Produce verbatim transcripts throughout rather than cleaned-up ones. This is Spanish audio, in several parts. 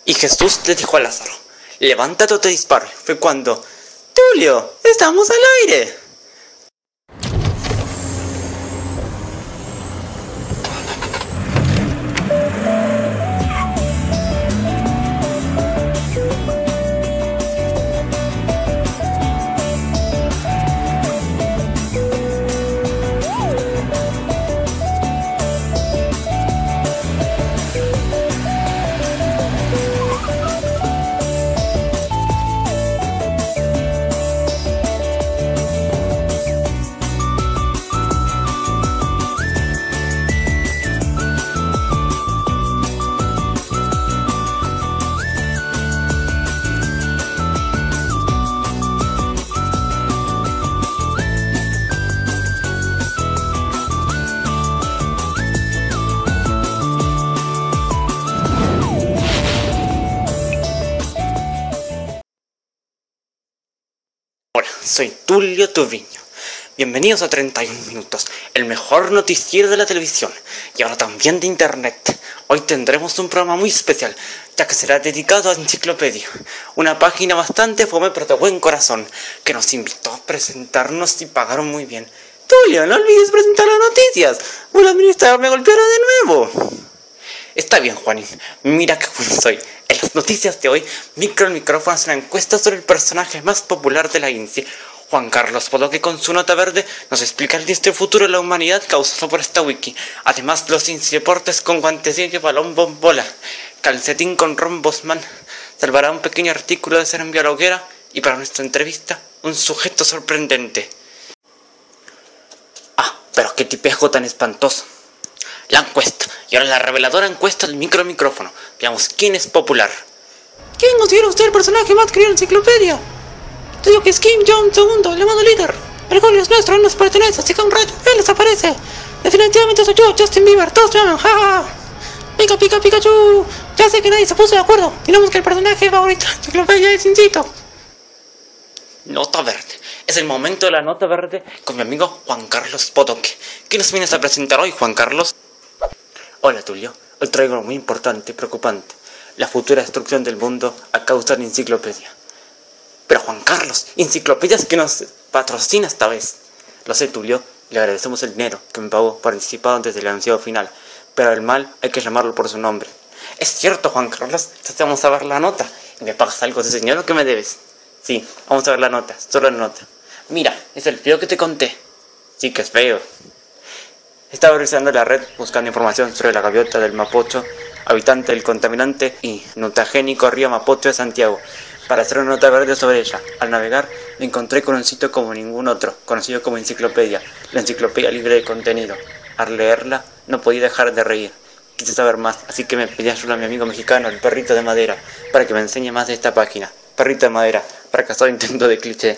Y Jesús le dijo a Lázaro: levántate o te disparo. Fue cuando: Tulio, estamos al aire. Hola, soy Tulio Tuviño. Bienvenidos a treinta y un minutos, el mejor noticiero de la televisión y ahora también de internet. Hoy tendremos un programa muy especial, ya que será dedicado a Enciclopedia, una página bastante fome pero de buen corazón, que nos invitó a presentarnos y pagaron muy bien. Tulio, no olvides presentar las noticias, un administrador me golpeará de nuevo. Está bien, Juanín, mira qué bueno soy. En las noticias de hoy, Micro el Micrófono hace una encuesta sobre el personaje más popular de la I N S S. Juan Carlos Bodoque, con su nota verde, nos explica el triste futuro de la humanidad causado por esta wiki. Además, los I N S S deportes con guantecillo, balón, bombola, calcetín con rombosman. Salvará un pequeño artículo de ser enviado a la hoguera. Y para nuestra entrevista, un sujeto sorprendente. Ah, pero qué tipejo tan espantoso. La encuesta, y ahora la reveladora encuesta del Micro Micrófono. Veamos quién es popular. ¿Quién considera usted el personaje más querido en la enciclopedia? Te digo que es Kim Jong segundo, el llamado líder. El gol es nuestro, no nos pertenece, así que un rayo, él desaparece. Definitivamente soy yo, Justin Bieber, todos me aman, jaja. Pica, pica, Pikachu. Ya sé que nadie se puso de acuerdo. Digamos que el personaje favorito de la enciclopedia es Incito. Nota verde. Es el momento de la nota verde con mi amigo Juan Carlos Bodoque. ¿Qué nos vienes a presentar hoy, Juan Carlos? Hola, Tulio. Hoy traigo algo muy importante y preocupante: la futura destrucción del mundo a causa de la enciclopedia. Pero Juan Carlos, enciclopedias que nos patrocina esta vez. Lo sé, Tulio, le agradecemos el dinero que me pagó por anticipado antes del anuncio final, pero el mal hay que llamarlo por su nombre. Es cierto, Juan Carlos, entonces vamos a ver la nota. ¿Y me pagas algo de ese dinero que me debes? Sí, vamos a ver la nota, solo la nota. Mira, es el feo que te conté. Sí que es feo. Estaba revisando la red buscando información sobre la gaviota del Mapocho, habitante del contaminante y mutagénico río Mapocho de Santiago, para hacer una nota verde sobre ella. Al navegar me encontré con un sitio como ningún otro, conocido como Enciclopedia, la enciclopedia libre de contenido. Al leerla no podía dejar de reír. Quise saber más, así que me pedí ayuda a mi amigo mexicano, el Perrito de Madera, para que me enseñe más de esta página. Perrito de Madera, fracasado intento de cliché.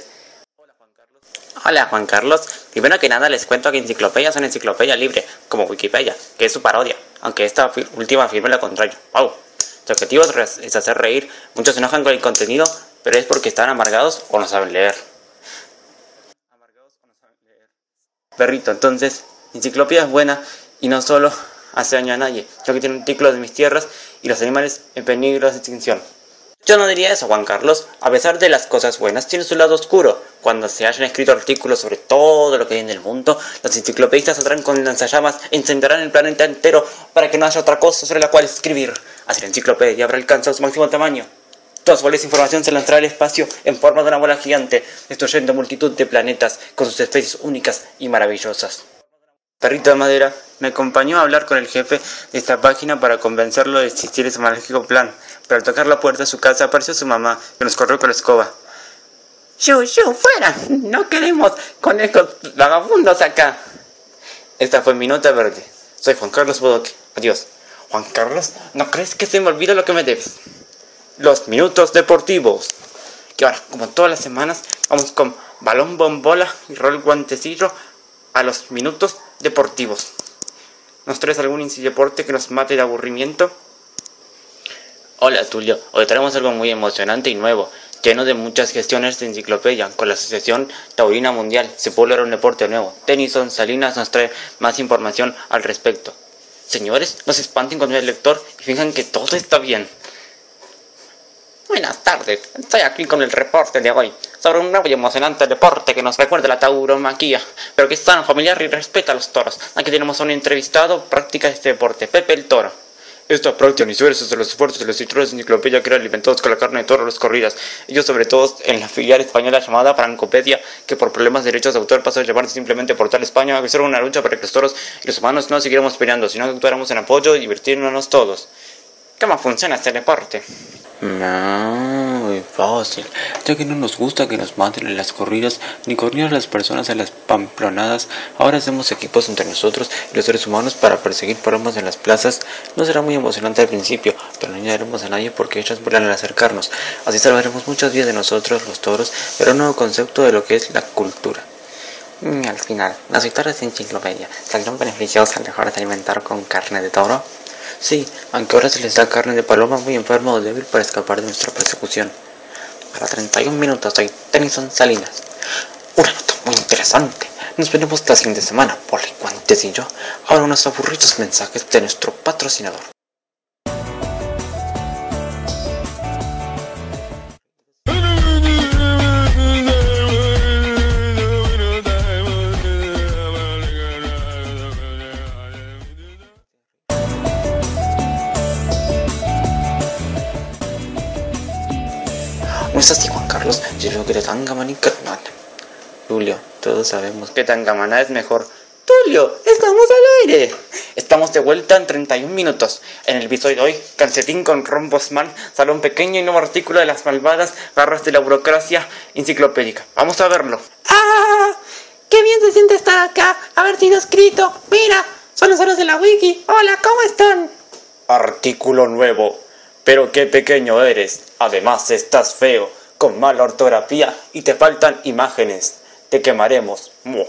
Hola, Juan Carlos. Primero que nada les cuento que Enciclopedia es una enciclopedia libre, como Wikipedia, que es su parodia, aunque esta fi- última afirma lo contrario. ¡Wow! Su objetivo es, re- es hacer reír. Muchos se enojan con el contenido, pero es porque están amargados o no saben leer. Amargados o no saben leer. Perrito, entonces, Enciclopedia es buena y no solo hace daño a nadie, ya que tiene un artículo de mis tierras y los animales en peligro de extinción. Yo no diría eso, Juan Carlos. A pesar de las cosas buenas, tiene su lado oscuro. Cuando se hayan escrito artículos sobre todo lo que hay en el mundo, los enciclopedistas saldrán con lanzallamas e incendiarán el planeta entero para que no haya otra cosa sobre la cual escribir. Así la enciclopedia habrá alcanzado su máximo tamaño. Toda su valiosa información se lanzará al espacio en forma de una bola gigante, destruyendo multitud de planetas con sus especies únicas y maravillosas. Perrito de Madera me acompañó a hablar con el jefe de esta página para convencerlo de existir ese mágico plan. Pero al tocar la puerta de su casa apareció su mamá, que nos corrió con la escoba. ¡Shu, shu, fuera! ¡No queremos conejos vagabundos acá! Esta fue mi nota verde. Soy Juan Carlos Bodoque. Adiós. Juan Carlos, ¿no crees que se me olvida lo que me debes? Los minutos deportivos. Y ahora, como todas las semanas, vamos con balón, bombola y rol guantecillo a los minutos deportivos. ¿Nos traes algún deporte que nos mate de aburrimiento? Hola, Tulio. Hoy traemos algo muy emocionante y nuevo, lleno de muchas gestiones de enciclopedia. Con la Asociación Taurina Mundial se publica un deporte nuevo. Tennyson Salinas nos trae más información al respecto. Señores, no se espanten con el lector y fijan que todo está bien. Buenas tardes, estoy aquí con el reporte de hoy sobre un nuevo y emocionante deporte que nos recuerda la tauromaquia, pero que es tan familiar y respeta a los toros. Aquí tenemos a un entrevistado practica este deporte, Pepe el Toro. Esta práctica inició gracias a los esfuerzos de los escritores de enciclopedia que eran alimentados con la carne de toro a las corridas, ellos sobre todo en la filial española llamada Francopedia, que por problemas de derechos de autor pasó a llamarse simplemente Portal España, que era una lucha para que los toros y los humanos no siguiéramos peleando, sino que actuáramos en apoyo y divirtiéndonos todos. ¿Cómo funciona este deporte? No, muy fácil, ya que no nos gusta que nos maten en las corridas ni correr a las personas en las pamplonadas. Ahora hacemos equipos entre nosotros y los seres humanos para perseguir palomas en las plazas. No será muy emocionante al principio, pero no añadiremos a nadie porque ellas vuelan al acercarnos. Así salvaremos muchas vidas de nosotros, los toros, pero un nuevo concepto de lo que es la cultura. Y al final, ¿los escritores de enciclopedia salieron beneficiados al dejar de alimentar con carne de toro? Sí, aunque ahora se les da carne de paloma muy enferma o débil para escapar de nuestra persecución. Para treinta y un minutos soy Tennyson Salinas. Una nota muy interesante. Nos veremos la siguiente semana, Poli Guantes y yo. Ahora unos aburridos mensajes de nuestro patrocinador. ¿No es así, Juan Carlos? Yo creo que de Tangamana y Carmana. Julio, todos sabemos que Tangamana es mejor. Tulio, estamos al aire. Estamos de vuelta en treinta y un minutos. En el episodio de hoy, Calcetín con Ron Bosman sale un pequeño y nuevo artículo de las malvadas garras de la burocracia enciclopédica. Vamos a verlo. ¡Ah! ¡Qué bien se siente estar acá! Haber sido escrito. Mira, son los héroes de la wiki. Hola, ¿cómo están? Artículo nuevo. Pero qué pequeño eres. Además estás feo, con mala ortografía y te faltan imágenes. Te quemaremos. No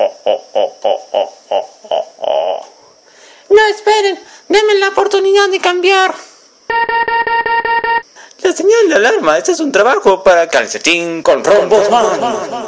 esperen, denme la oportunidad de cambiar. La señal de alarma, este es un trabajo para Calcetín con Ron Bosman.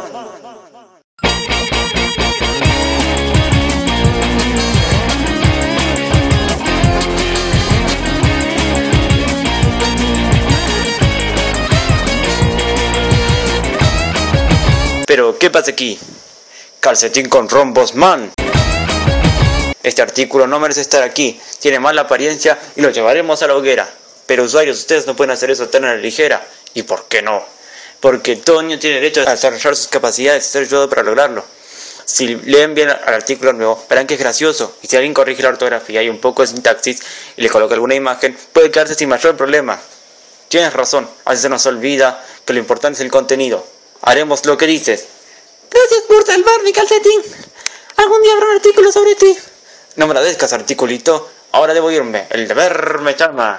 Pero, ¿qué pasa aquí? Calcetín con Ron Bosman. Este artículo no merece estar aquí, tiene mala apariencia y lo llevaremos a la hoguera. Pero usuarios, ustedes no pueden hacer eso tan a la ligera. ¿Y por qué no? Porque todo niño tiene derecho a desarrollar sus capacidades y ser ayudado para lograrlo. Si leen bien al artículo nuevo, verán que es gracioso. Y si alguien corrige la ortografía y un poco de sintaxis y le coloca alguna imagen, puede quedarse sin mayor problema. Tienes razón, a veces se nos olvida que lo importante es el contenido. Haremos lo que dices. Gracias por salvarme, Calcetín. Algún día habrá un artículo sobre ti. No me agradezcas, articulito. Ahora debo irme. El deber me llama.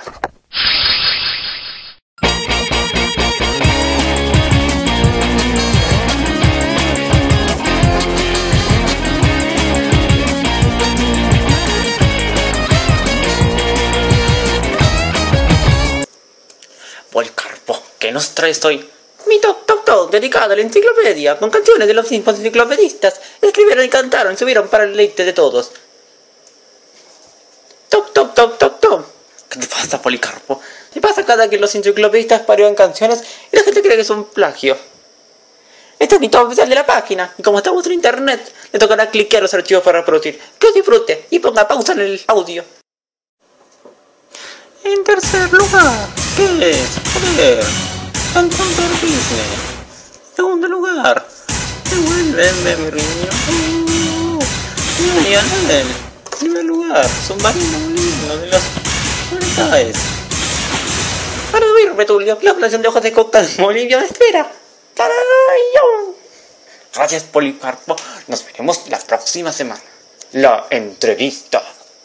Policarpo, ¿qué nos traes hoy? Mi Top Top Top, dedicado a la enciclopedia, con canciones de los mismos enciclopedistas, escribieron y cantaron, subieron para el deleite de todos. Top Top Top Top Top. ¿Qué te pasa, Policarpo? ¿Qué pasa cada que los enciclopedistas parean canciones y la gente cree que es un plagio? Este es mi top oficial de la página, y como estamos en internet, le tocará cliquear los archivos para reproducir. Que os disfrute y ponga pausa en el audio. En tercer lugar, ¿qué es? Joder. Encounter Business. Segundo lugar, devuélveme mi riñón. Lionel. Primer lugar, Submarino Molino de los Hurricanes. Para subirme, Tulio, la población de hojas de coca en Bolivia me espera. ¡Tarayón! Gracias, Policarpo. Nos veremos la próxima semana. La entrevista.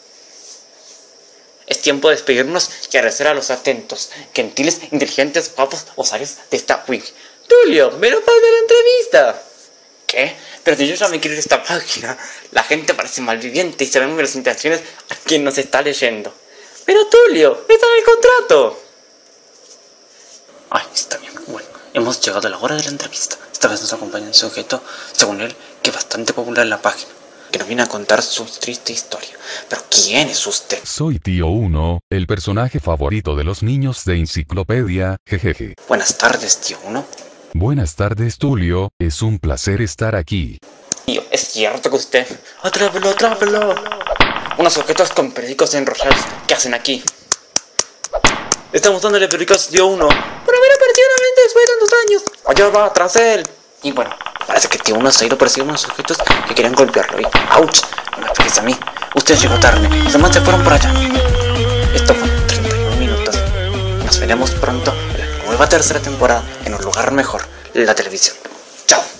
Es tiempo de despedirnos y agradecer a los atentos, gentiles, inteligentes, guapos usuarios de esta wiki. Tulio, me lo falta la entrevista. ¿Qué? Pero si yo ya me quiero ir a esta página. La gente parece malviviente y se ven las intenciones a quien nos está leyendo. Pero Tulio, está en el contrato. Ay, está bien. Bueno, hemos llegado a la hora de la entrevista. Esta vez nos acompaña un sujeto, según él, que es bastante popular en la página. que nos viene a contar su triste historia. Pero ¿quién es usted? Soy Tío Uno, el personaje favorito de los niños de Enciclopedia, jejeje. Buenas tardes, tío Uno. Buenas tardes, Tulio, es un placer estar aquí. Tío, es cierto que usted... ¡Atrápelo, atrápelo! Unos objetos con periódicos enrollados. ¿Qué hacen aquí? Estamos dándole periódicos, tío Uno. Por haber aparecido nuevamente después de tantos años. Allá va, tras él. Y bueno, parece que tío Uno se ha ido persiguiendo unos objetos que querían golpearlo. Y ¡auch! No me pegues a mí. Usted llegó tarde. Los demás se fueron por allá. Esto fue treinta y uno minutos. Nos veremos pronto en la nueva tercera temporada en un lugar mejor, la televisión. Chao.